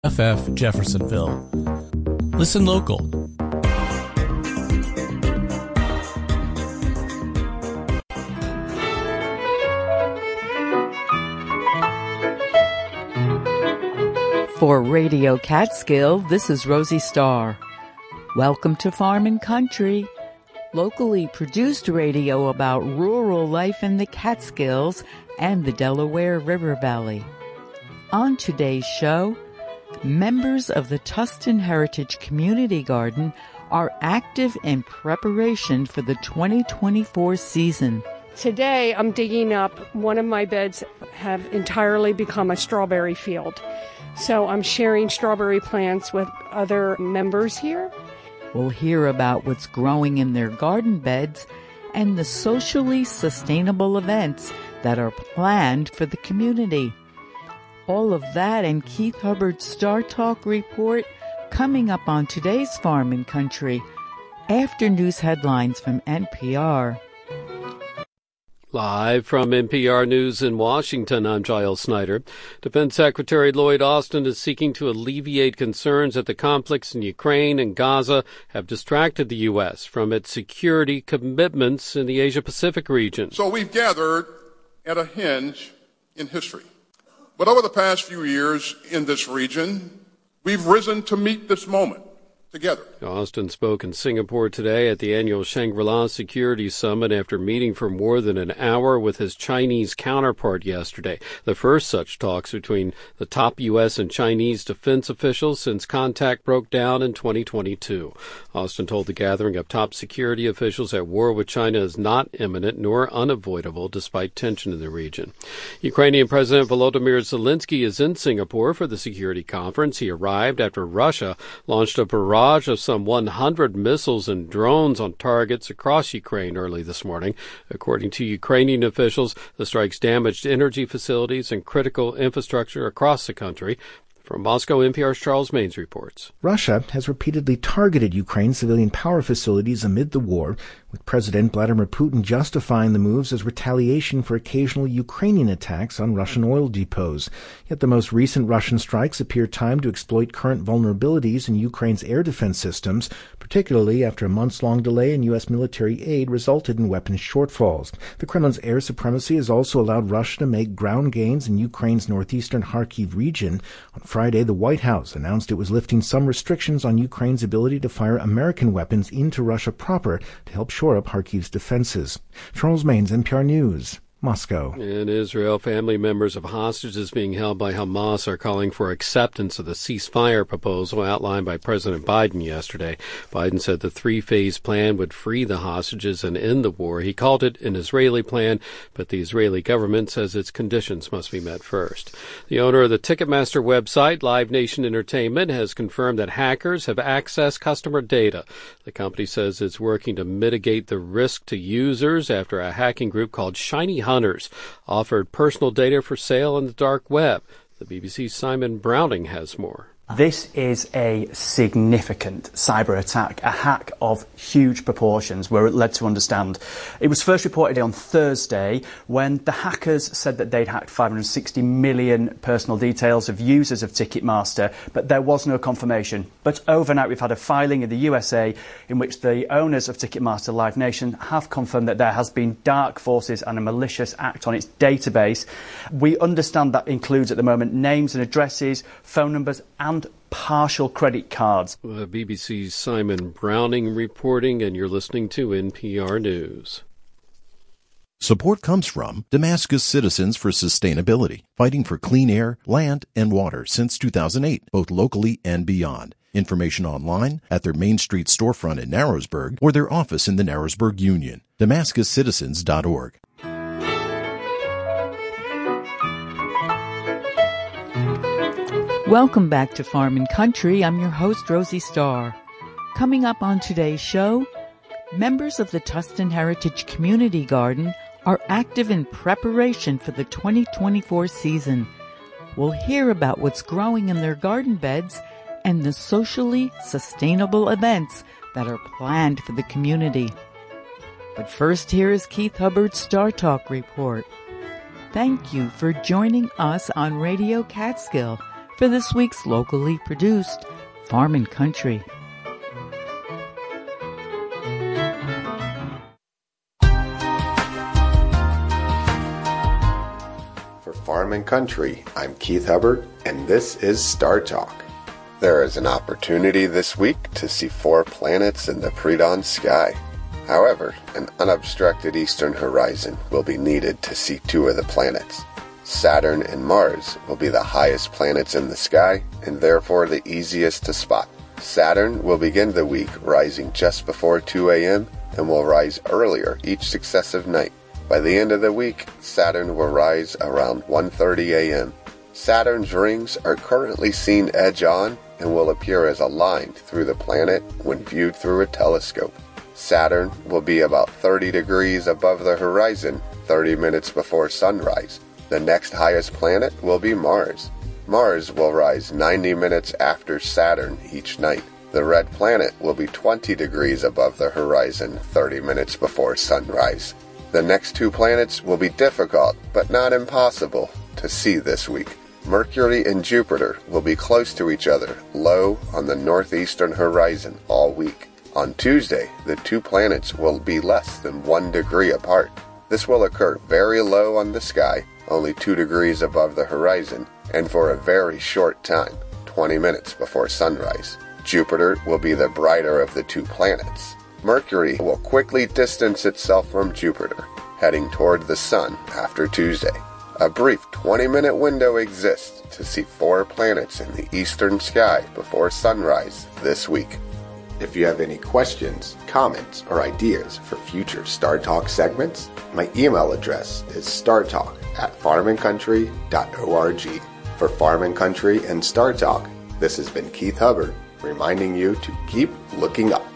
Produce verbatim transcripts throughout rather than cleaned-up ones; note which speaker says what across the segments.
Speaker 1: F F Jeffersonville. Listen local.
Speaker 2: For Radio Catskill, this is Rosie Starr. Welcome to Farm and Country, locally produced radio about rural life in the Catskills and the Delaware River Valley. On today's show, members of the Tustin Heritage Community Garden are active in preparation for the twenty twenty-four season.
Speaker 3: Today, I'm digging up one of my beds have entirely become a strawberry field. So I'm sharing strawberry plants with other members here.
Speaker 2: We'll hear about what's growing in their garden beds and the socially sustainable events that are planned for the community. All of that and Keith Hubbard's Star Talk report coming up on today's Farm and Country after news headlines from N P R.
Speaker 4: Live from N P R News in Washington, I'm Giles Snyder. Defense Secretary Lloyd Austin is seeking to alleviate concerns that the conflicts in Ukraine and Gaza have distracted the U S from its security commitments in the Asia-Pacific region.
Speaker 5: So we've gathered at a hinge in history. But over the past few years in this region, we've risen to meet this moment together.
Speaker 4: Austin spoke in Singapore today at the annual Shangri-La Security Summit after meeting for more than an hour with his Chinese counterpart yesterday, the first such talks between the top U S and Chinese defense officials since contact broke down in twenty twenty-two. Austin told the gathering of top security officials that war with China is not imminent nor unavoidable despite tension in the region. Ukrainian President Volodymyr Zelensky is in Singapore for the security conference. He arrived after Russia launched a barrage of some one hundred missiles and drones on targets across Ukraine early this morning. According to Ukrainian officials, the strikes damaged energy facilities and critical infrastructure across the country. From Moscow, N P R's Charles Maines reports.
Speaker 6: Russia has repeatedly targeted Ukraine's civilian power facilities amid the war, with President Vladimir Putin justifying the moves as retaliation for occasional Ukrainian attacks on Russian oil depots. Yet the most recent Russian strikes appear timed to exploit current vulnerabilities in Ukraine's air defense systems, particularly after a months-long delay in U S military aid resulted in weapons shortfalls. The Kremlin's air supremacy has also allowed Russia to make ground gains in Ukraine's northeastern Kharkiv region. On Friday, the White House announced it was lifting some restrictions on Ukraine's ability to fire American weapons into Russia proper to help shore up Kharkiv's defenses. Charles Maines, N P R News, Moscow.
Speaker 4: In Israel, family members of hostages being held by Hamas are calling for acceptance of the ceasefire proposal outlined by President Biden yesterday. Biden said the three-phase plan would free the hostages and end the war. He called it an Israeli plan, but the Israeli government says its conditions must be met first. The owner of the Ticketmaster website, Live Nation Entertainment, has confirmed that hackers have accessed customer data. The company says it's working to mitigate the risk to users after a hacking group called Shiny Hunters offered personal data for sale on the dark web. The B B C's Simon Browning has more.
Speaker 7: This is a significant cyber attack, a hack of huge proportions. We're led to understand. It was first reported on Thursday when the hackers said that they'd hacked five hundred sixty million personal details of users of Ticketmaster, but there was no confirmation. But overnight we've had a filing in the U S A in which the owners of Ticketmaster Live Nation have confirmed that there has been dark forces and a malicious act on its database. We understand that includes at the moment names and addresses, phone numbers and partial credit cards.
Speaker 4: Well, B B C's Simon Browning reporting, and you're listening to N P R News.
Speaker 8: Support comes from Damascus Citizens for Sustainability, fighting for clean air, land, and water since two thousand eight, both locally and beyond. Information online at their Main Street storefront in Narrowsburg or their office in the Narrowsburg Union. Damascus Citizens dot org.
Speaker 2: Welcome back to Farm and Country. I'm your host, Rosie Starr. Coming up on today's show, members of the Tustin Heritage Community Garden are active in preparation for the twenty twenty-four season. We'll hear about what's growing in their garden beds and the socially sustainable events that are planned for the community. But first, here is Keith Hubbard's Star Talk report. Thank you for joining us on Radio Catskill for this week's locally produced Farm and Country.
Speaker 9: For Farm and Country, I'm Keith Hubbard, and this is Star Talk. There is an opportunity this week to see four planets in the pre-dawn sky. However, an unobstructed eastern horizon will be needed to see two of the planets. Saturn and Mars will be the highest planets in the sky, and therefore the easiest to spot. Saturn will begin the week rising just before two a.m. and will rise earlier each successive night. By the end of the week, Saturn will rise around one thirty a.m. Saturn's rings are currently seen edge-on and will appear as a line through the planet when viewed through a telescope. Saturn will be about thirty degrees above the horizon thirty minutes before sunrise. The next highest planet will be Mars. Mars will rise ninety minutes after Saturn each night. The red planet will be twenty degrees above the horizon thirty minutes before sunrise. The next two planets will be difficult, but not impossible, to see this week. Mercury and Jupiter will be close to each other, low on the northeastern horizon all week. On Tuesday, the two planets will be less than one degree apart. This will occur very low on the sky, only two degrees above the horizon, and for a very short time, twenty minutes before sunrise. Jupiter will be the brighter of the two planets. Mercury will quickly distance itself from Jupiter, heading toward the Sun after Tuesday. A brief twenty-minute window exists to see four planets in the eastern sky before sunrise this week. If you have any questions, comments, or ideas for future Star Talk segments, my email address is startalk at farm and country dot org. For Farm and Country and Star Talk, this has been Keith Hubbard, reminding you to keep looking up.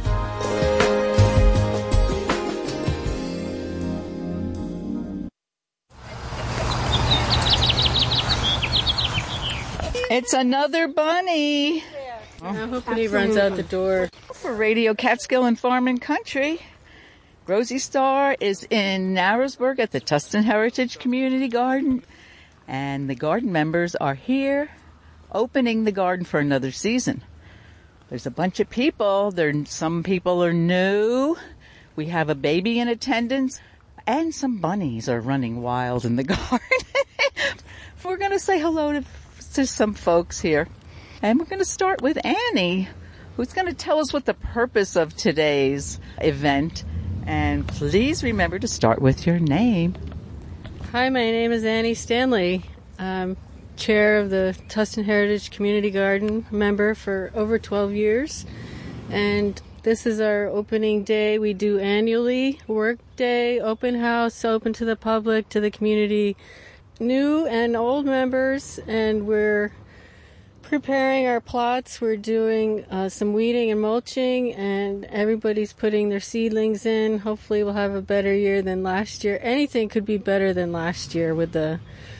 Speaker 2: It's another bunny.
Speaker 3: Yeah. I hope he runs out the door.
Speaker 2: For Radio Catskill and Farm and Country, Rosie Starr is in Narrowsburg at the Tustin Heritage Community Garden, and the garden members are here opening the garden for another season. There's a bunch of people. There, some people are new. We have a baby in attendance, and some bunnies are running wild in the garden. We're going to say hello to to some folks here. And we're going to start with Annie, who's going to tell us what the purpose of today's event. And please remember to start with your name.
Speaker 3: Hi, my name is Annie Stanley. I'm chair of the Tustin Heritage Community Garden, member for over twelve years. And this is our opening day. We do annually, work day, open house, open to the public, to the community, new and old members, and we're preparing our plots. We're doing uh, some weeding and mulching, and everybody's putting their seedlings in. Hopefully we'll have a better year than last year. Anything could be better than last year with the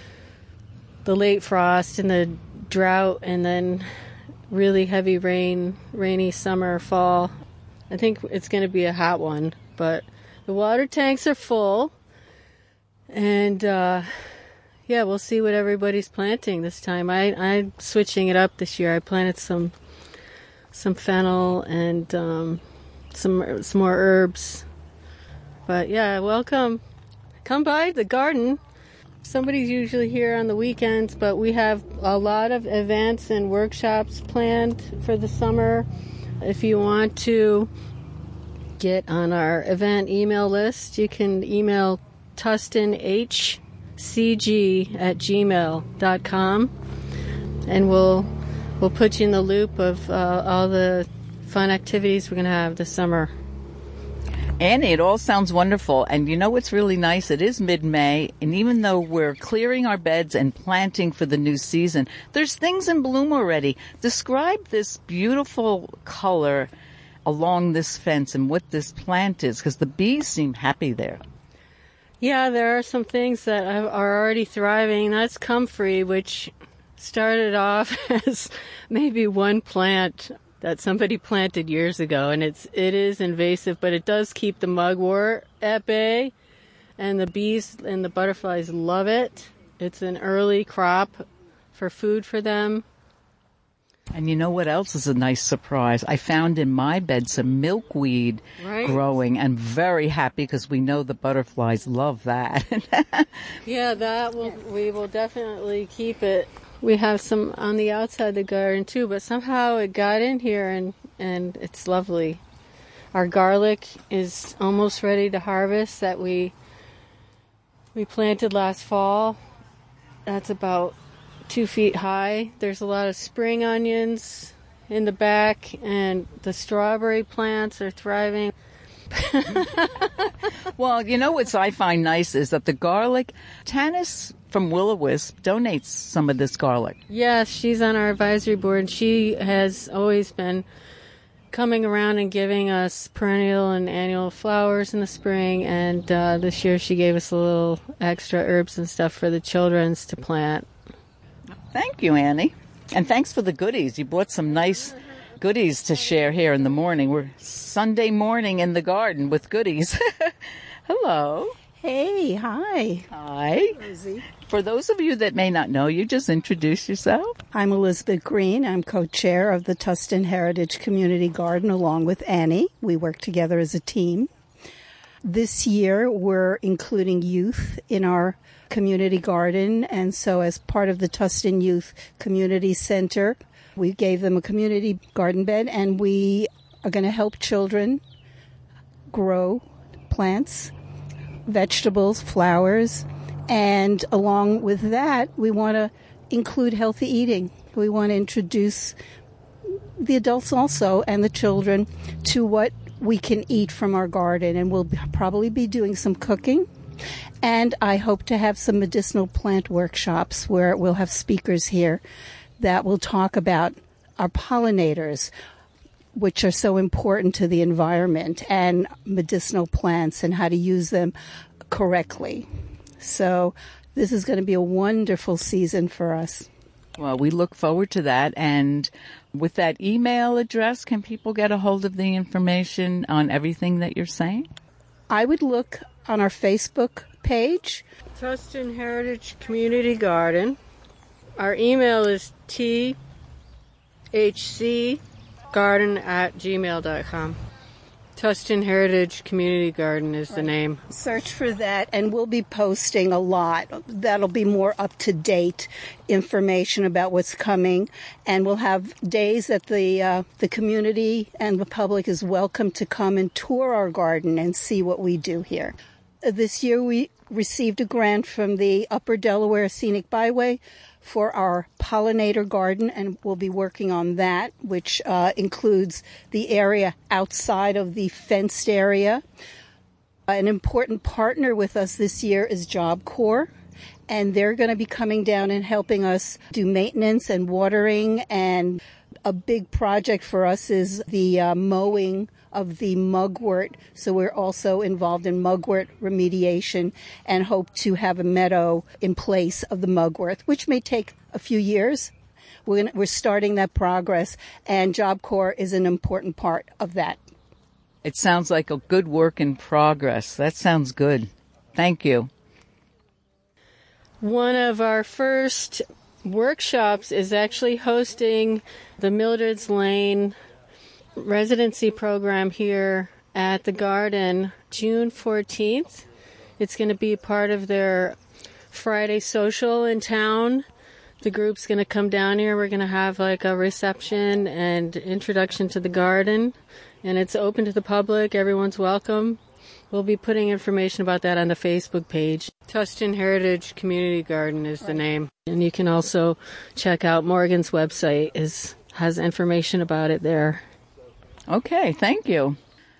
Speaker 3: the late frost and the drought, and then really heavy rain, rainy summer, fall. I think it's going to be a hot one, but the water tanks are full, and uh yeah, we'll see what everybody's planting this time. I, I'm switching it up this year. I planted some some fennel and um, some some more herbs. But yeah, welcome. Come by the garden. Somebody's usually here on the weekends, but we have a lot of events and workshops planned for the summer. If you want to get on our event email list, you can email Tustin H. cg at gmail dot com, and we'll we'll put you in the loop of uh, all the fun activities we're going to have this summer.
Speaker 2: Annie, it all sounds wonderful, and you know what's really nice? It is mid-May, and even though we're clearing our beds and planting for the new season, there's things in bloom already. Describe this beautiful color along this fence and what this plant is, because the bees seem happy there.
Speaker 3: Yeah, there are some things that are already thriving. That's comfrey, which started off as maybe one plant that somebody planted years ago, and it's it is invasive, but it does keep the mugwort at bay, and the bees and the butterflies love it. It's an early crop for food for them.
Speaker 2: And you know what else is a nice surprise? I found in my bed some milkweed
Speaker 3: right.
Speaker 2: growing, and very happy because we know the butterflies love that.
Speaker 3: Yeah, that will we will definitely keep it. We have some on the outside of the garden too, but somehow it got in here and, and it's lovely. Our garlic is almost ready to harvest that we we planted last fall. That's about two feet high. There's a lot of spring onions in the back, and the strawberry plants are thriving.
Speaker 2: Well, you know what I find nice is that the garlic, Tanis from Will-O-Wisp donates some of this garlic.
Speaker 3: Yes, she's on our advisory board, and she has always been coming around and giving us perennial and annual flowers in the spring, and uh, this year she gave us a little extra herbs and stuff for the children's to plant.
Speaker 2: Thank you, Annie. And thanks for the goodies. You brought some nice goodies to share here in the morning. We're Sunday morning in the garden with goodies. Hello.
Speaker 10: Hey, hi.
Speaker 2: Hi.
Speaker 10: Rosie.
Speaker 2: For those of you that may not know you, just introduce yourself.
Speaker 10: I'm Elizabeth Green. I'm co-chair of the Tustin Heritage Community Garden along with Annie. We work together as a team. This year, we're including youth in our community garden, and so as part of the Tustin Youth Community Center, we gave them a community garden bed, and we are going to help children grow plants, vegetables, flowers, and along with that, we want to include healthy eating. We want to introduce the adults also and the children to what we can eat from our garden, and we'll probably be doing some cooking. And I hope to have some medicinal plant workshops where we'll have speakers here that will talk about our pollinators, which are so important to the environment, and medicinal plants and how to use them correctly. So this is going to be a wonderful season for us.
Speaker 2: Well, we look forward to that. And with that email address, can people get a hold of the information on everything that you're saying?
Speaker 10: I would look on our Facebook page.
Speaker 3: Tustin Heritage Community Garden. Our email is t h c garden at gmail dot com. Tustin Heritage Community Garden is the name.
Speaker 10: Search for that, and we'll be posting a lot. That'll be more up-to-date information about what's coming, and we'll have days that the uh, the community and the public is welcome to come and tour our garden and see what we do here. This year we received a grant from the Upper Delaware Scenic Byway for our pollinator garden, and we'll be working on that, which uh, includes the area outside of the fenced area. An important partner with us this year is Job Corps, and they're going to be coming down and helping us do maintenance and watering, and a big project for us is the uh, mowing of the mugwort. So we're also involved in mugwort remediation and hope to have a meadow in place of the mugwort, which may take a few years. We're, gonna, we're starting that progress, and Job Corps is an important part of that.
Speaker 2: It sounds like a good work in progress. That sounds good. Thank you.
Speaker 3: One of our first workshops is actually hosting the Mildred's Lane residency program here at the garden June fourteenth. It's going to be part of their Friday social in town. The group's going to come down here. We're going to have like a reception and introduction to the garden, and it's open to the public. Everyone's welcome. We'll be putting information about that on the Facebook page. Tustin Heritage Community Garden is the name. And you can also check out Morgan's website. Is has information about it there.
Speaker 2: Okay, thank you.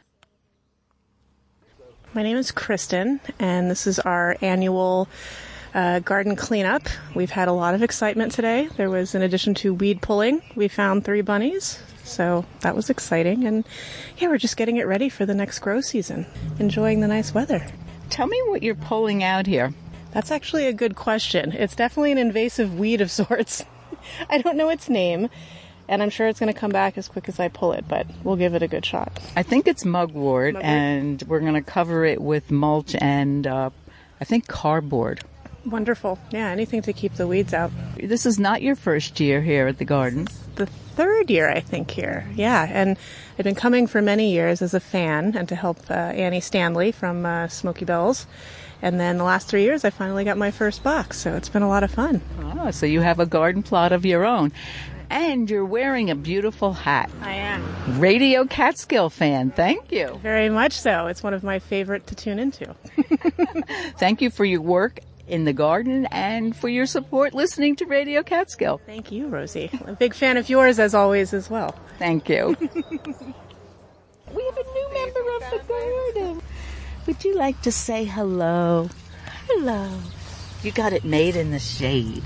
Speaker 11: My name is Kristen, and this is our annual uh, garden cleanup. We've had a lot of excitement today. There was, in addition to weed pulling, we found three bunnies, so that was exciting. And yeah, we're just getting it ready for the next grow season, enjoying the nice weather.
Speaker 2: Tell me what you're pulling out here.
Speaker 11: That's actually a good question. It's definitely an invasive weed of sorts. I don't know its name. And I'm sure it's going to come back as quick as I pull it, but we'll give it a good shot.
Speaker 2: I think it's mugwort, mugwort. And we're going to cover it with mulch and, uh, I think, cardboard.
Speaker 11: Wonderful. Yeah, anything to keep the weeds out.
Speaker 2: This is not your first year here at the garden.
Speaker 11: The third year, I think, here. Yeah, and I've been coming for many years as a fan and to help uh, Annie Stanley from uh, Smoky Bells. And then the last three years, I finally got my first box, so it's been a lot of fun.
Speaker 2: Oh, so you have a garden plot of your own. And you're wearing a beautiful hat.
Speaker 11: I am.
Speaker 2: Radio Catskill fan. Thank you.
Speaker 11: Very much so. It's one of my favorite to tune into.
Speaker 2: Thank you for your work in the garden and for your support listening to Radio Catskill.
Speaker 11: Thank you, Rosie. I'm a big fan of yours, as always, as well.
Speaker 2: Thank you. We have a new member of the garden. Would you like to say hello? Hello. You got it made in the shade.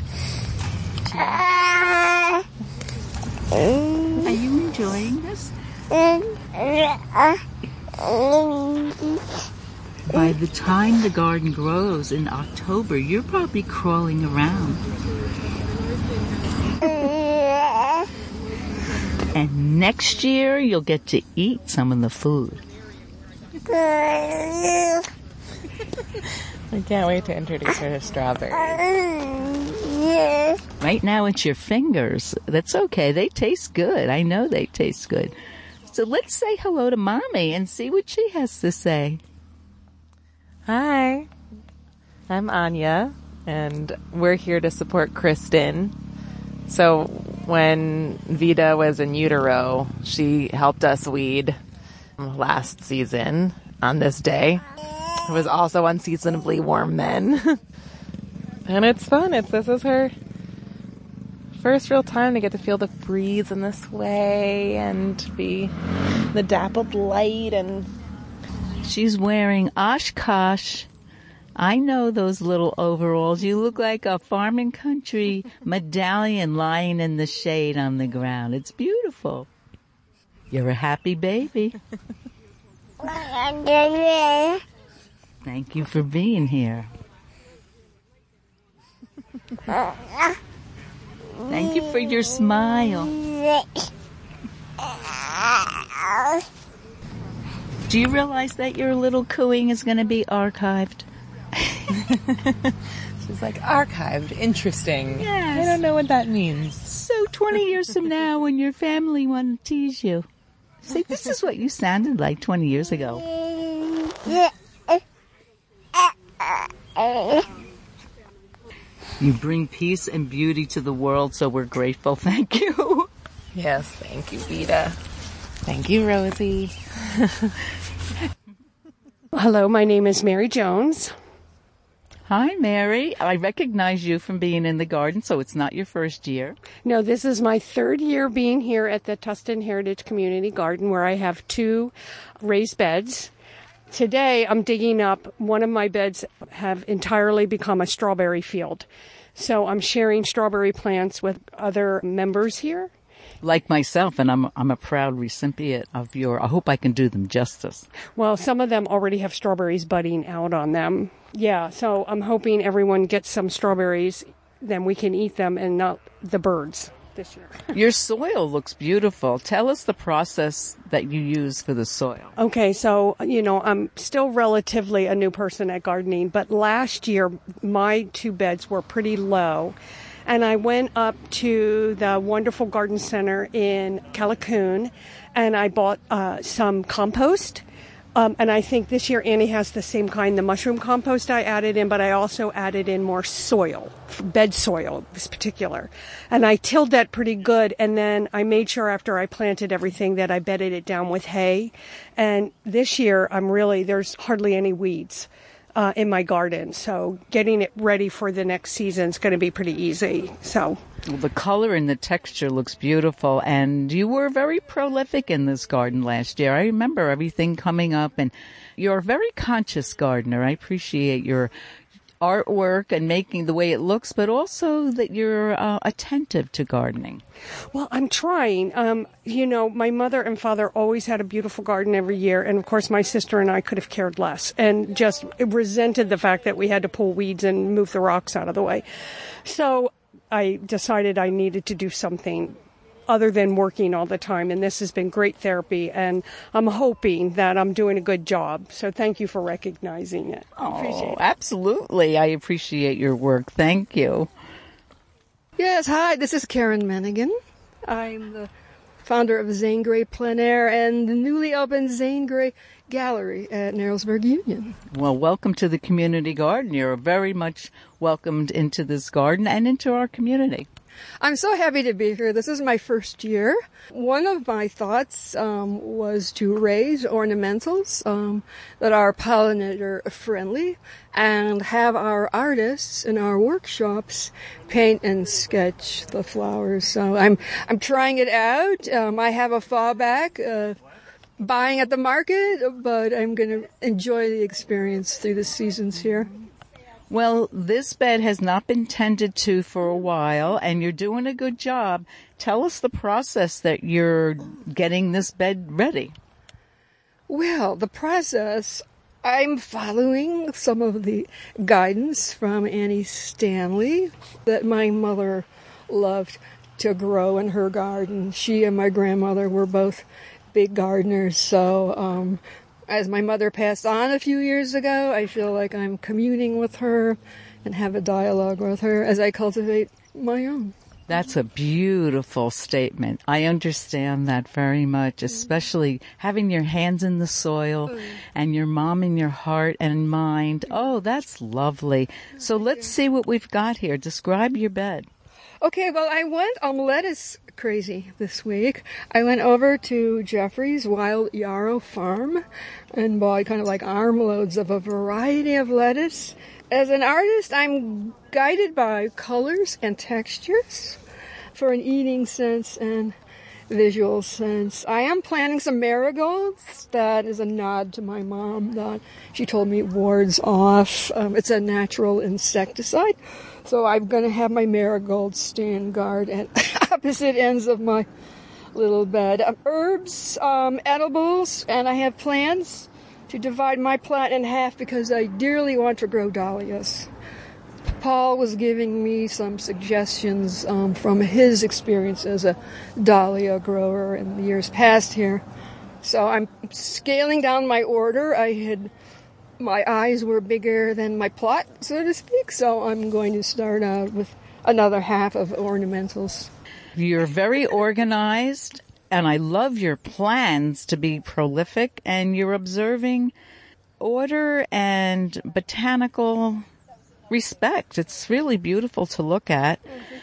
Speaker 2: Are you enjoying this? By the time the garden grows in October, you're probably crawling around. And next year, you'll get to eat some of the food.
Speaker 12: I can't wait to introduce her to strawberries.
Speaker 2: Right now it's your fingers. That's okay. They taste good. I know they taste good. So let's say hello to Mommy and see what she has to say.
Speaker 12: Hi, I'm Anya, and we're here to support Kristen. So when Vida was in utero, she helped us weed last season on this day. It was also unseasonably warm then. And it's fun. It's this is her first real time to get to feel the breeze in this way and be the dappled light. And
Speaker 2: she's wearing Oshkosh. I know those little overalls. You look like a farm and country medallion lying in the shade on the ground. It's beautiful. You're a happy baby. Thank you for being here. Thank you for your smile. Do you realize that your little cooing is going to be archived?
Speaker 12: She's like, archived? Interesting.
Speaker 2: Yes.
Speaker 12: I don't know what that means.
Speaker 2: So twenty years from now, when your family want to tease you, say, this is what you sounded like twenty years ago. You bring peace and beauty to the world, so we're grateful. Thank you.
Speaker 12: Yes, thank you, Vida. Thank you, Rosie.
Speaker 13: Hello, my name is Mary Jones.
Speaker 2: Hi, Mary. I recognize you from being in the garden, so it's not your first year.
Speaker 13: No, this is my third year being here at the Tustin Heritage Community Garden, where I have two raised beds. Today, I'm digging up, one of my beds have entirely become a strawberry field. So I'm sharing strawberry plants with other members here.
Speaker 2: Like myself, and I'm I'm a proud recipient of your, I hope I can do them justice.
Speaker 13: Well, some of them already have strawberries budding out on them. Yeah, so I'm hoping everyone gets some strawberries, then we can eat them and not the birds this year.
Speaker 2: Your soil looks beautiful. Tell us the process that you use for the soil.
Speaker 13: Okay, so, you know, I'm still relatively a new person at gardening, but last year my two beds were pretty low. And I went up to the wonderful garden center in Callicoon, and I bought uh, some compost. Um, and I think this year Annie has the same kind, the mushroom compost I added in, but I also added in more soil, bed soil, this particular. And I tilled that pretty good, and then I made sure after I planted everything that I bedded it down with hay. And this year I'm really, there's hardly any weeds Uh, in my garden, so getting it ready for the next season is going to be pretty easy. So,
Speaker 2: well, the color and the texture looks beautiful, and you were very prolific in this garden last year. I remember everything coming up, and you're a very conscious gardener. I appreciate your artwork and making the way it looks, but also that you're uh, attentive to gardening.
Speaker 13: Well, I'm trying. Um, you know, my mother and father always had a beautiful garden every year, and of course my sister and I could have cared less and just resented the fact that we had to pull weeds and move the rocks out of the way. So I decided I needed to do something other than working all the time. And this has been great therapy, and I'm hoping that I'm doing a good job. So thank you for recognizing it. I appreciate
Speaker 2: Oh,
Speaker 13: it.
Speaker 2: absolutely. I appreciate your work. Thank you.
Speaker 14: Yes, hi, this is Karen Mennigan. I'm the founder of Zane Grey Plein Air and the newly opened Zane Grey Gallery at Narrowsburg Union.
Speaker 2: Well, welcome to the community garden. You're very much welcomed into this garden and into our community.
Speaker 14: I'm so happy to be here. This is my first year. One of my thoughts um, was to raise ornamentals um, that are pollinator friendly and have our artists in our workshops paint and sketch the flowers. So I'm I'm trying it out. Um, I have a fallback, uh, buying at the market, but I'm going to enjoy the experience through the seasons here.
Speaker 2: Well, this bed has not been tended to for a while, and you're doing a good job. Tell us the process that you're getting this bed ready.
Speaker 14: Well, the process, I'm following some of the guidance from Annie Stanley that my mother loved to grow in her garden. She and my grandmother were both big gardeners, so um as my mother passed on a few years ago, I feel like I'm communing with her and have a dialogue with her as I cultivate my own.
Speaker 2: That's a beautiful statement. I understand that very much, especially having your hands in the soil and your mom in your heart and mind. Oh, that's lovely. So let's see what we've got here. Describe your bed.
Speaker 14: Okay, well, I went um, lettuce crazy this week. I went over to Jeffrey's Wild Yarrow Farm and bought kind of like armloads of a variety of lettuce. As an artist, I'm guided by colors and textures for an eating sense and visual sense. I am planting some marigolds. That is a nod to my mom that she told me wards off. Um, it's a natural insecticide. So I'm going to have my marigolds stand guard at opposite ends of my little bed. Um, herbs, um, edibles, and I have plans to divide my plant in half because I dearly want to grow dahlias. Paul was giving me some suggestions um, from his experience as a dahlia grower in the years past here. So I'm scaling down my order. I had my eyes were bigger than my plot, so to speak, so I'm going to start out with another half of ornamentals.
Speaker 2: You're very organized, and I love your plans to be prolific, and you're observing order and botanical respect. It's really beautiful to look at.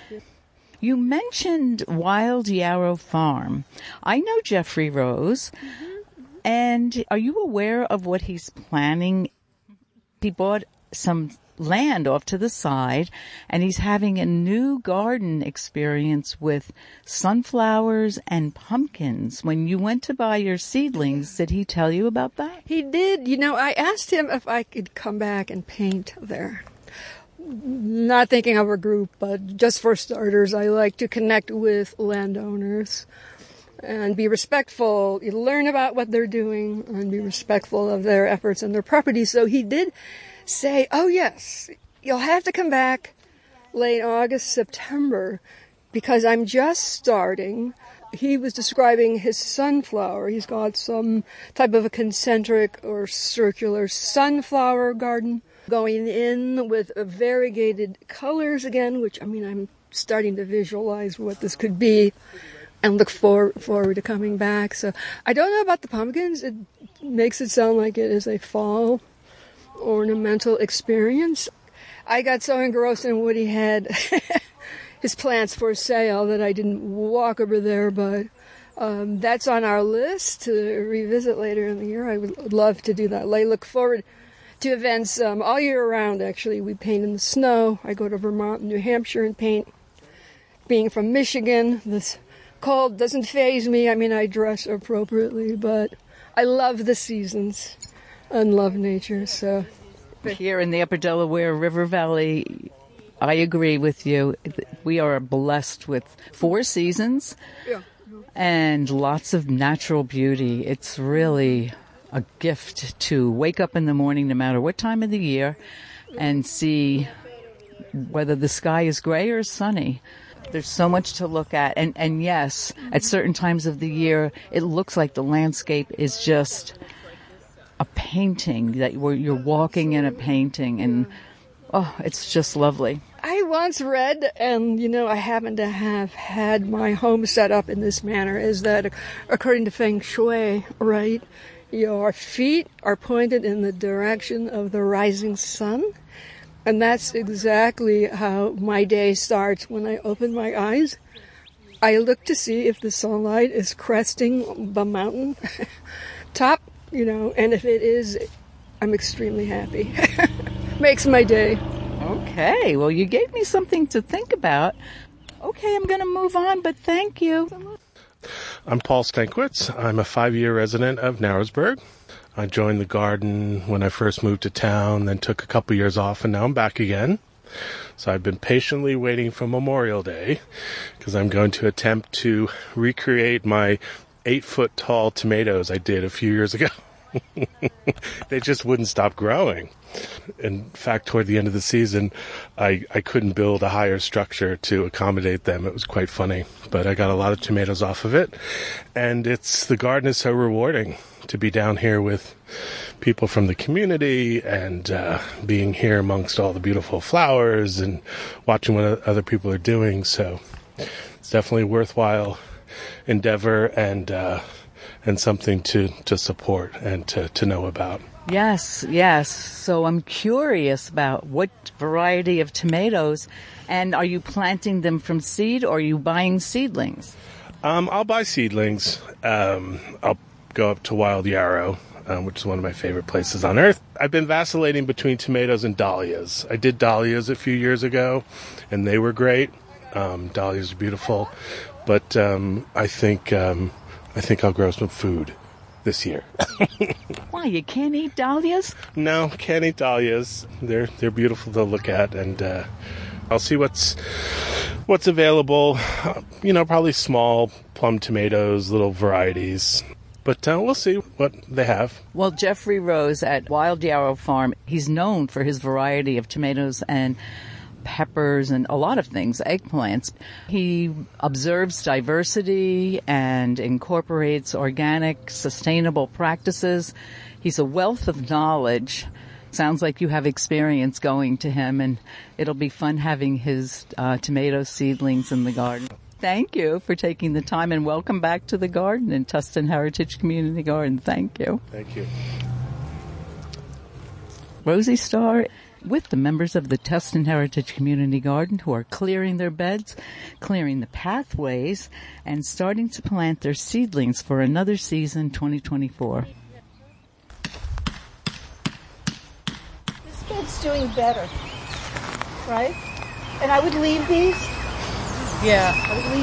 Speaker 2: You mentioned Wild Yarrow Farm. I know Jeffrey Rose. Mm-hmm. And are you aware of what he's planning? He bought some land off to the side, and he's having a new garden experience with sunflowers and pumpkins. When you went to buy your seedlings, did he tell you about that?
Speaker 14: He did. You know, I asked him if I could come back and paint there. Not thinking of a group, but just for starters, I like to connect with landowners and be respectful. You learn about what they're doing and be respectful of their efforts and their property. So he did say, oh yes, you'll have to come back late August, September, because I'm just starting. He was describing his sunflower. He's got some type of a concentric or circular sunflower garden going in with variegated colors again, which, I mean, I'm starting to visualize what this could be and look for, forward to coming back. So I don't know about the pumpkins. It makes it sound like it is a fall ornamental experience. I got so engrossed in what he had, his plants for sale, that I didn't walk over there, but um, that's on our list to revisit later in the year. I would love to do that. I look forward to events um, all year round, actually. We paint in the snow. I go to Vermont and New Hampshire and paint. Being from Michigan, this cold doesn't faze me. I mean, I dress appropriately, but I love the seasons and love nature. So
Speaker 2: here in the Upper Delaware River Valley, I agree with you. We are blessed with four seasons
Speaker 14: yeah.
Speaker 2: and lots of natural beauty. It's really a gift to wake up in the morning, no matter what time of the year, and see whether the sky is gray or sunny. There's so much to look at. And, and yes, at certain times of the year, it looks like the landscape is just a painting, that you're walking in a painting, and oh, it's just lovely.
Speaker 14: I once read, and you know, I happen to have had my home set up in this manner, is that according to Feng Shui, right, your feet are pointed in the direction of the rising sun. And that's exactly how my day starts. When I open my eyes, I look to see if the sunlight is cresting the mountain top, you know, and if it is, I'm extremely happy. Makes my day.
Speaker 2: Okay, well, you gave me something to think about. Okay, I'm going to move on, but thank you.
Speaker 15: I'm Paul Stankwitz. I'm a five-year resident of Narrowsburg. I joined the garden when I first moved to town, then took a couple years off, and now I'm back again. So I've been patiently waiting for Memorial Day because I'm going to attempt to recreate my eight-foot-tall tomatoes I did a few years ago. They just wouldn't stop growing. In fact, toward the end of the season, I, I couldn't build a higher structure to accommodate them. It was quite funny. But I got a lot of tomatoes off of it. And it's the garden is so rewarding to be down here with people from the community and uh, being here amongst all the beautiful flowers and watching what other people are doing. So it's definitely a worthwhile endeavor and uh, and something to, to support and to, to know about.
Speaker 2: Yes, yes. So I'm curious about what variety of tomatoes, and are you planting them from seed or are you buying seedlings?
Speaker 15: Um, I'll buy seedlings. Um, I'll go up to Wild Yarrow, um, which is one of my favorite places on earth. I've been vacillating between tomatoes and dahlias. I did dahlias a few years ago, and they were great. Um, dahlias are beautiful, but um, I think um, I think I'll grow some food this year.
Speaker 2: Why, you can't eat dahlias?
Speaker 15: No, can't eat dahlias. They're they're beautiful to look at, and uh, I'll see what's what's available. Uh, you know, probably small plum tomatoes, little varieties. But uh, we'll see what they have.
Speaker 2: Well, Jeffrey Rose at Wild Yarrow Farm, he's known for his variety of tomatoes and peppers and a lot of things, eggplants. He observes diversity and incorporates organic, sustainable practices. He's a wealth of knowledge. Sounds like you have experience going to him, and it'll be fun having his uh, tomato seedlings in the garden. Thank you for taking the time, and welcome back to the garden in Tustin Heritage Community Garden. Thank you.
Speaker 15: Thank you.
Speaker 2: Rosie Starr with the members of the Tustin Heritage Community Garden who are clearing their beds, clearing the pathways, and starting to plant their seedlings for another season, twenty twenty-four.
Speaker 10: This bed's doing better, right? And I would leave these.
Speaker 2: Yeah.
Speaker 10: I would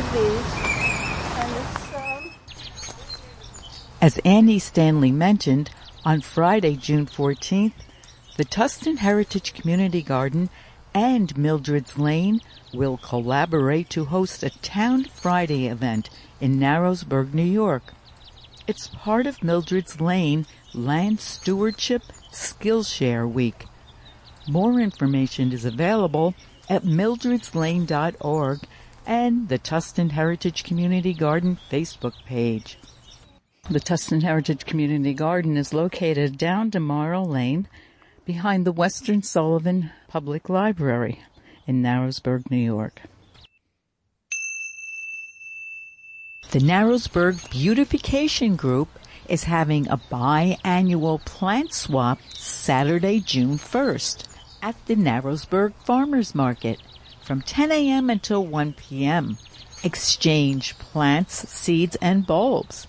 Speaker 10: leave these. And this, um...
Speaker 2: As Annie Stanley mentioned, on Friday, June fourteenth, the Tustin Heritage Community Garden and Mildred's Lane will collaborate to host a Town Friday event in Narrowsburg, New York. It's part of Mildred's Lane Land Stewardship Skillshare Week. More information is available at mildreds lane dot org and the Tustin Heritage Community Garden Facebook page. The Tustin Heritage Community Garden is located down Demaro Lane behind the Western Sullivan Public Library in Narrowsburg, New York. The Narrowsburg Beautification Group is having a biannual plant swap Saturday, June first at the Narrowsburg Farmers Market from ten a.m. until one p.m. Exchange plants, seeds, and bulbs.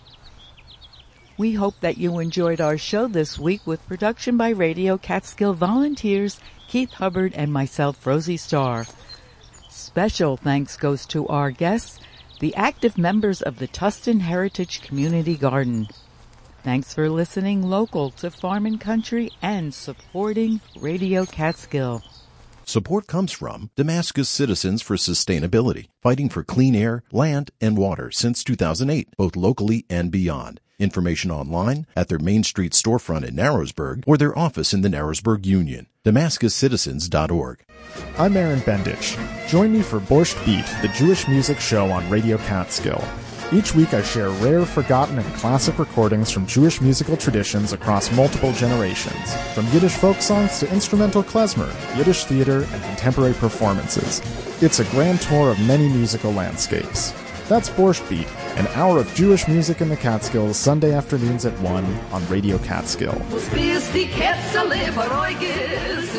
Speaker 2: We hope that you enjoyed our show this week with production by Radio Catskill volunteers Keith Hubbard and myself, Rosie Starr. Special thanks goes to our guests, the active members of the Tustin Heritage Community Garden. Thanks for listening local to Farm and Country and supporting Radio Catskill.
Speaker 8: Support comes from Damascus Citizens for Sustainability, fighting for clean air, land, and water since two thousand eight, both locally and beyond. Information online at their Main Street storefront in Narrowsburg or their office in the Narrowsburg Union. Damascus Citizens dot org.
Speaker 16: I'm Aaron Bendich. Join me for Borscht Beat, the Jewish music show on Radio Catskill. Each week I share rare, forgotten, and classic recordings from Jewish musical traditions across multiple generations, from Yiddish folk songs to instrumental klezmer, Yiddish theater, and contemporary performances. It's a grand tour of many musical landscapes. That's Borscht Beat, an hour of Jewish music in the Catskills, Sunday afternoons at one on Radio Catskill.